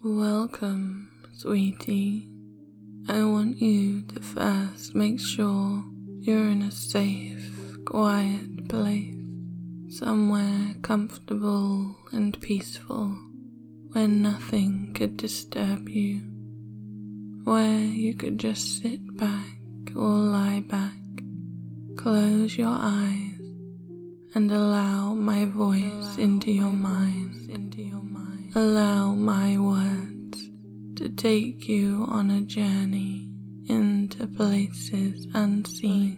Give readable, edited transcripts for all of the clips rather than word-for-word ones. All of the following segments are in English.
Welcome, sweetie. I want you to first make sure you're in a safe, quiet place, somewhere comfortable and peaceful, where nothing could disturb you, where you could just sit back or lie back, close your eyes, and allow my voice into your mind. Allow my words to take you on a journey into places unseen,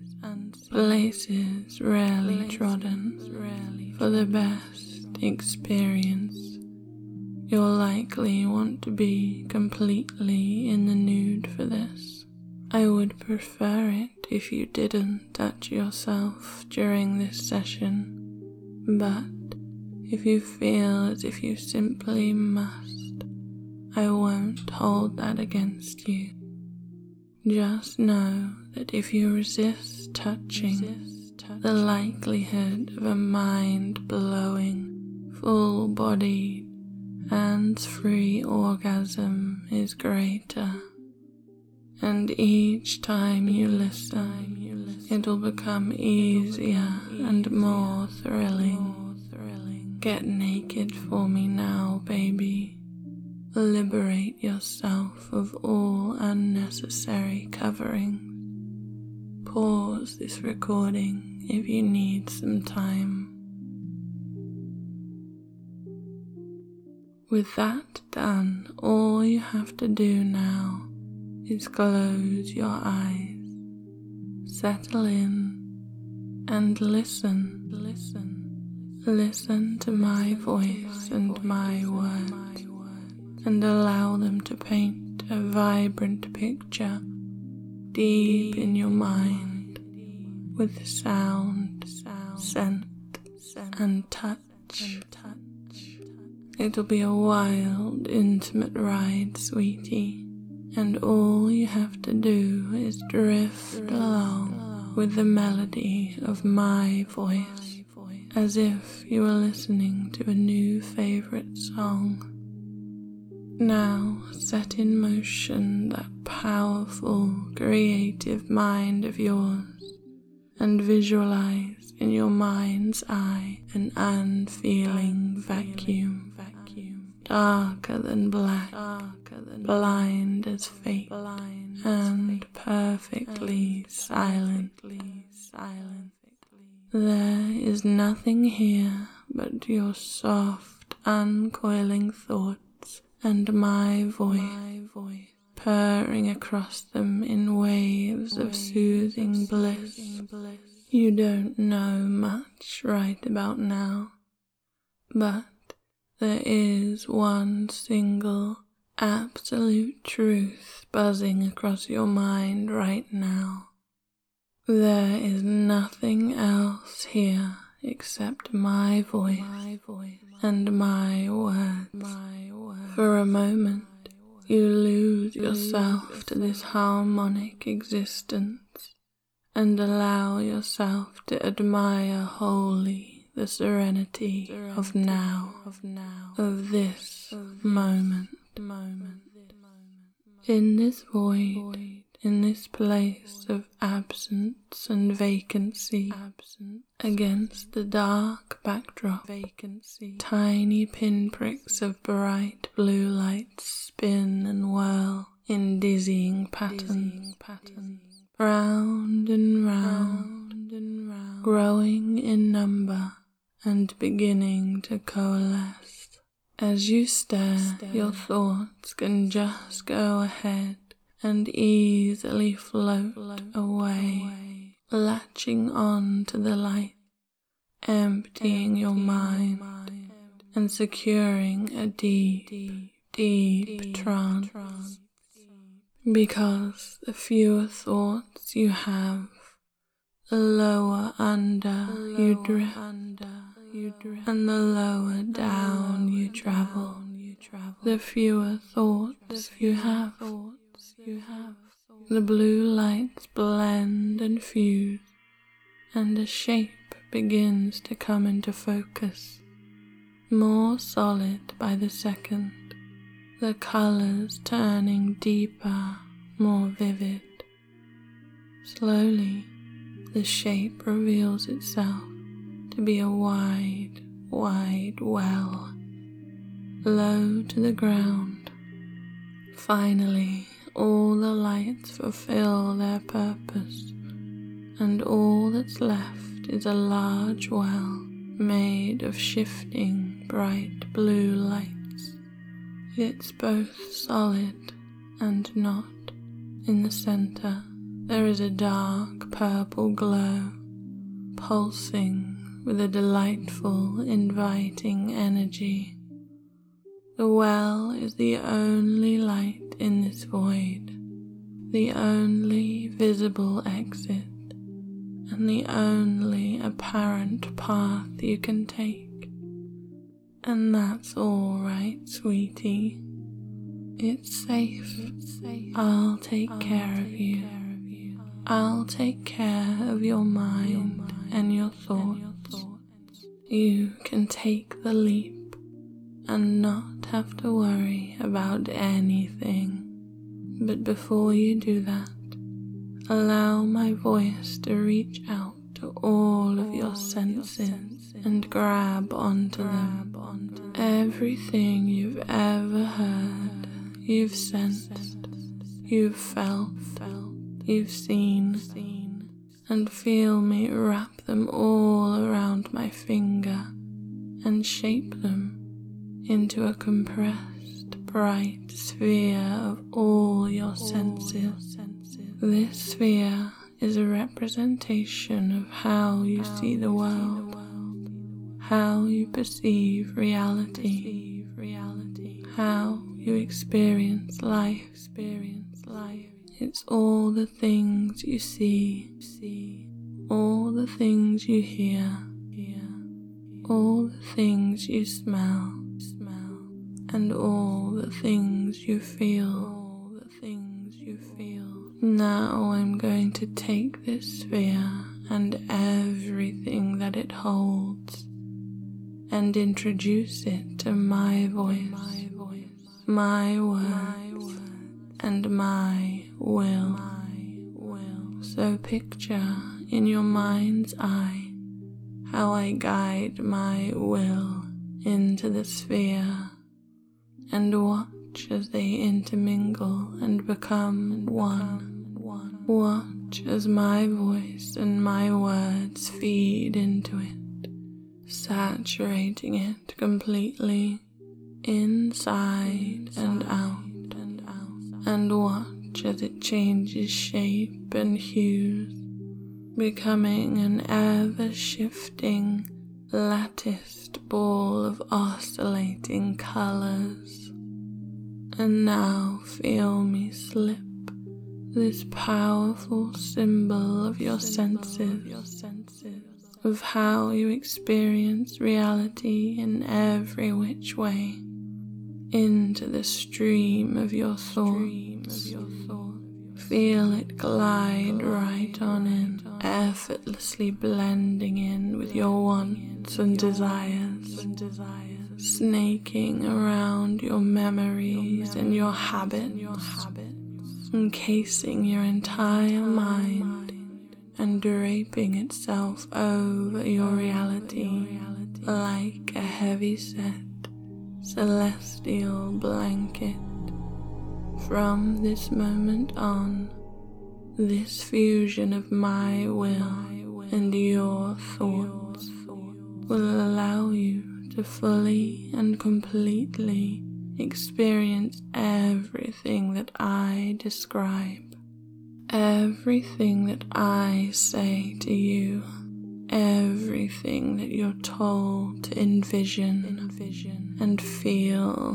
places rarely trodden. For the best experience, you'll likely want to be completely in the nude for this. I would prefer it if you didn't touch yourself during this session, but if you feel as if you simply must, I won't hold that against you. Just know that if you resist touching, the likelihood of a mind-blowing, full-bodied, hands-free orgasm is greater. And each time you listen, it'll become easier and more thrilling. Get naked for me now, baby. Liberate yourself of all unnecessary coverings. Pause this recording if you need some time. With that done, all you have to do now is close your eyes, settle in, and listen. Listen to my voice and my words, and allow them to paint a vibrant picture deep in your mind with sound, scent, and touch. It'll be a wild, intimate ride, sweetie, and all you have to do is drift along with the melody of my voice, as if you were listening to a new favorite song. Now set in motion that powerful, creative mind of yours, and visualize in your mind's eye an unfeeling vacuum, darker than black, blind as fate, and perfectly silent. There is nothing here but your soft, uncoiling thoughts and my voice, purring across them in waves of soothing bliss. You don't know much right about now, but there is one single, absolute truth buzzing across your mind right now. There is nothing else here except my voice and my words. For a moment, you lose yourself to this harmonic existence and allow yourself to admire wholly the serenity of now, of this moment. In this void, in this place of absence and vacancy, against the dark backdrop, tiny pinpricks of bright blue light spin and whirl in dizzying patterns, round and round, growing in number and beginning to coalesce. As you stare, your thoughts can just go ahead and easily float away, latching on to the light, emptying your mind, and securing a deep, deep trance. Because the fewer thoughts you have, the lower under you drift, and the lower down you travel. The fewer thoughts you have, the blue lights blend and fuse, and a shape begins to come into focus, more solid by the second. the colors turning deeper, more vivid. Slowly, the shape reveals itself to be a wide, wide well, low to the ground. Finally, all the lights fulfill their purpose, and all that's left is a large well made of shifting bright blue lights. It's both solid and not. In the center, there is a dark purple glow, pulsing with a delightful, inviting energy. The well is the only light in this void, the only visible exit, and the only apparent path you can take. And that's all right, sweetie. It's safe. I'll take care of you. I'll take care of your mind and your thoughts. You can take the leap and not have to worry about anything. But before you do that, allow my voice to reach out to all of your senses and grab onto them. Everything you've ever heard, you've sensed, you've felt, you've seen, and feel me wrap them all around my finger and shape them into a compressed, bright sphere of all your senses. This sphere is a representation of how you see the world, how you perceive reality, how you experience life. It's all the things you see, all the things you hear, all the things you smell, and all the things you feel. Now I'm going to take this sphere and everything that it holds and introduce it to my voice, my words, and my will. So picture in your mind's eye how I guide my will into the sphere, and watch as they intermingle and become one. Watch as my voice and my words feed into it, saturating it completely, inside and out. And watch as it changes shape and hues, becoming an ever-shifting, latticed ball of oscillating colors. And now feel me slip this powerful symbol of your senses, of how you experience reality in every which way, into the stream of your thoughts. Feel it glide right on in, effortlessly blending in with your wants and desires, snaking around your memories and your habits, encasing your entire mind and draping itself over your reality like a heavy-set celestial blanket. From this moment on, this fusion of my will and your thoughts will allow you to fully and completely experience everything that I describe, everything that I say to you, everything that you're told to envision and feel.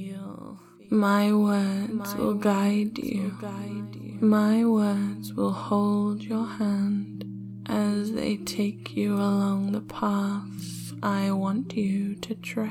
My words will guide you. My words will hold your hand as they take you along the paths I want you to trek.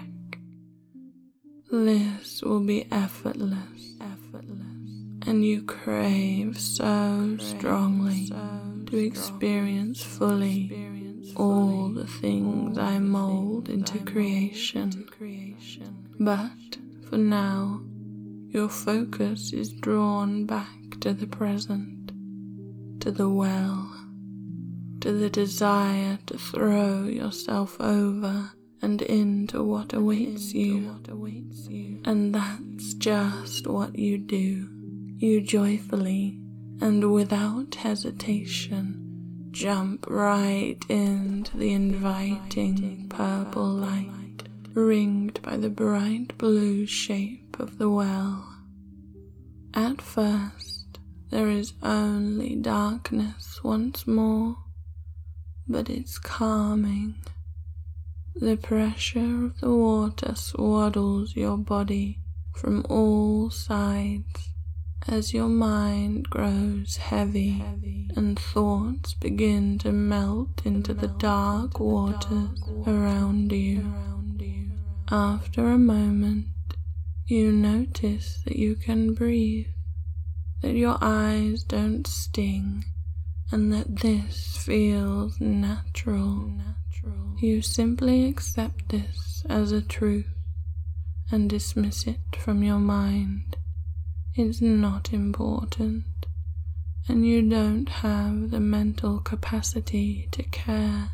This will be effortless, and you crave so strongly to experience fully all the things I mold into creation. But for now, your focus is drawn back to the present, to the well, to the desire to throw yourself over and into what awaits you. And that's just what you do. You joyfully and without hesitation jump right into the inviting purple light, ringed by the bright blue shape of the well. At first, there is only darkness once more, but it's calming. The pressure of the water swaddles your body from all sides as your mind grows heavy and thoughts begin to melt into the dark waters around you. After a moment, you notice that you can breathe, that your eyes don't sting, and that this feels natural. You simply accept this as a truth and dismiss it from your mind. It's not important, and you don't have the mental capacity to care.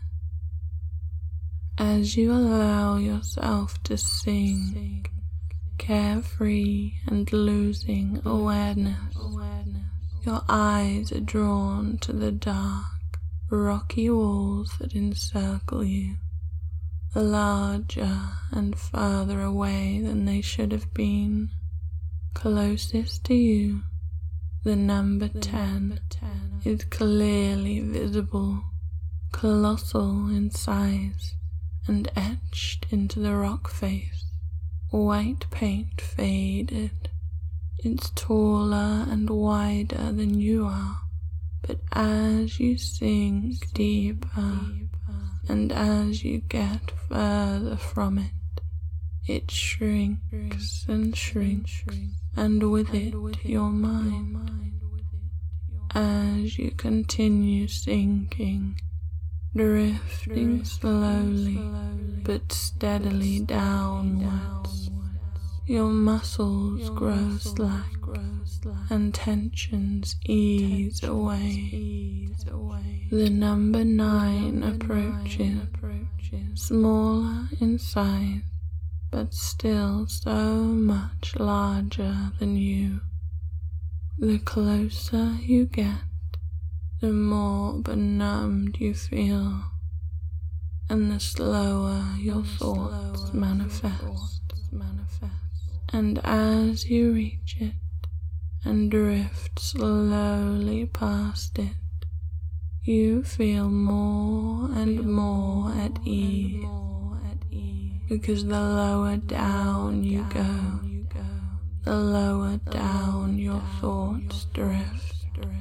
As you allow yourself to sink, carefree and losing awareness, your eyes are drawn to the dark, rocky walls that encircle you, larger and farther away than they should have been. Closest to you, the number 10 is clearly visible, colossal in size and etched into the rock face, white paint faded. It's taller and wider than you are, but as you sink deeper and as you get further from it, it shrinks and shrinks, and with it your mind. As you continue sinking, drifting slowly but steadily downwards, your muscles grow slack and tensions ease away. The number 9 approaches, smaller in size, but still so much larger than you. The closer you get, the more benumbed you feel, and the slower your thoughts manifest. And as you reach it and drift slowly past it, you feel more and more at ease, because the lower down you go, the lower down your thoughts drift.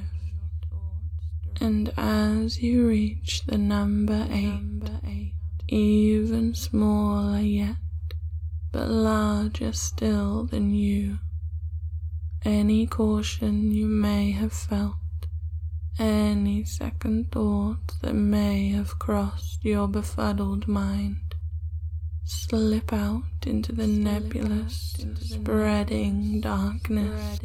And as you reach the number 8, even smaller yet, but larger still than you, any caution you may have felt, any second thoughts that may have crossed your befuddled mind, slip out into the nebulous, spreading darkness.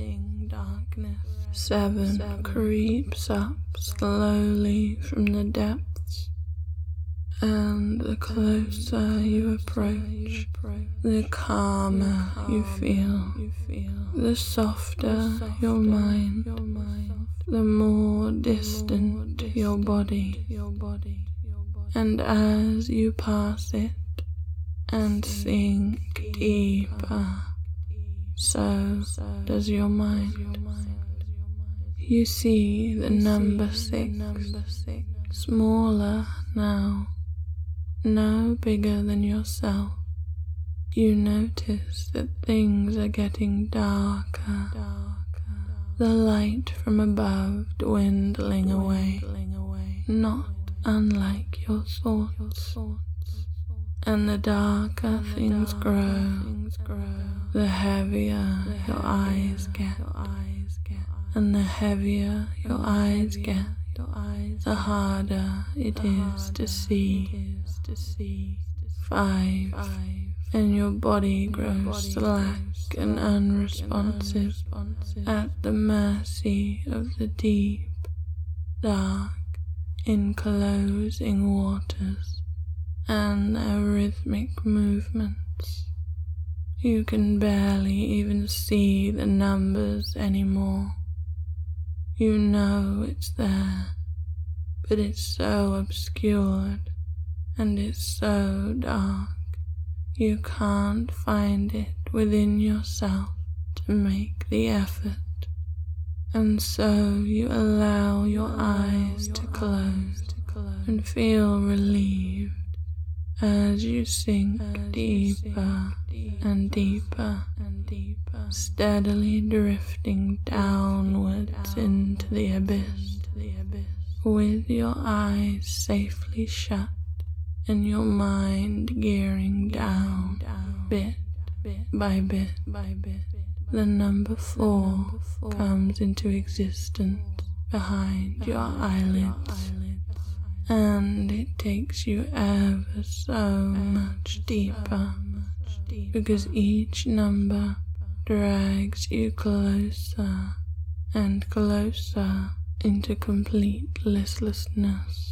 7 creeps up slowly from the depths, and the closer you approach, the calmer you feel, the softer your mind, the more distant your body. And as you pass it and sink deeper, so does your mind. You see the number 6, smaller now, no bigger than yourself. You notice that things are getting darker, the light from above dwindling away, not unlike your thoughts. And the darker things grow, the heavier your eyes get. And the heavier your eyes get, the harder it is to see. 5, and your body grows slack and unresponsive at the mercy of the deep, dark, enclosing waters and their rhythmic movements. You can barely even see the numbers anymore. You know it's there, but it's so obscured and it's so dark, you can't find it within yourself to make the effort. And so you allow your eyes to close and feel relieved as you sink deeper and deeper, steadily drifting downwards into the abyss, with your eyes safely shut and your mind gearing down bit by bit. The number 4 comes into existence behind your eyelids, and it takes you ever so much deeper, because each number drags you closer and closer into complete listlessness.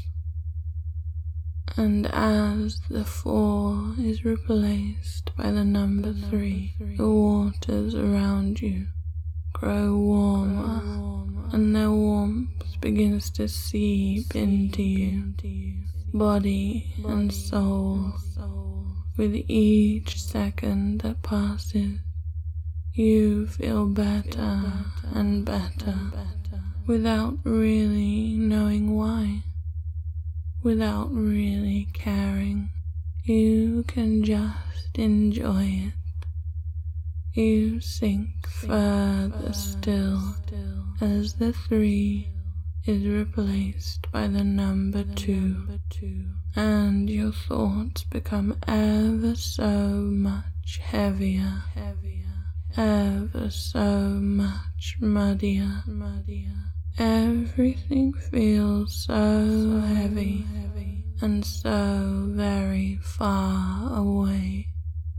And as the 4 is replaced by the number 3, the waters around you grow warmer, and their warmth begins to seep into you, body and soul. With each second that passes, you feel better and better, without really knowing why. Without really caring, you can just enjoy it. You sink further still as the 3 is replaced by the number 2, and your thoughts become ever so much heavier, ever so much muddier. Everything feels so heavy and so very far away.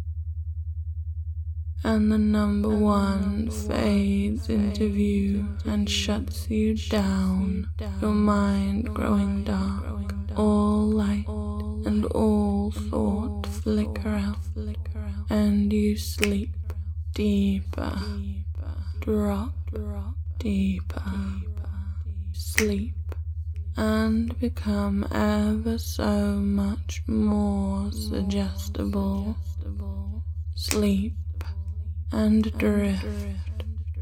And the number 1 fades into view and shuts you down, your mind growing dark, all light and all thought flicker out, and you sleep deeper, drop deeper, sleep, and become ever so much more suggestible. Sleep and drift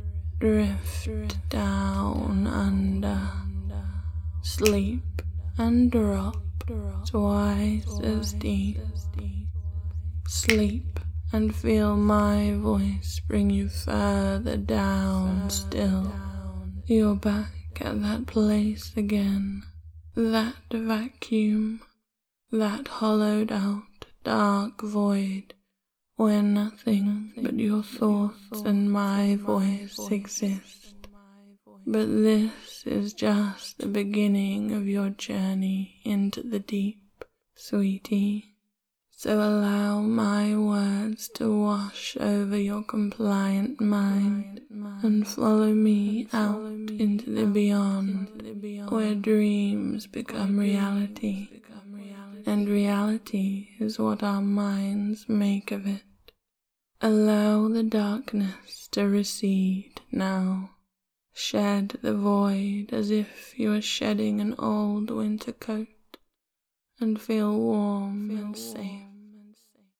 down under. Sleep and drop twice as deep. Sleep and feel my voice bring you further down still. You're back at that place again, that vacuum, that hollowed out dark void where nothing but your thoughts and my voice exist. But this is just the beginning of your journey into the deep, sweetie. So allow my words to wash over your compliant mind and follow me out into the beyond, where dreams become reality, and reality is what our minds make of it. Allow the darkness to recede now. Shed the void as if you were shedding an old winter coat, and feel warm and safe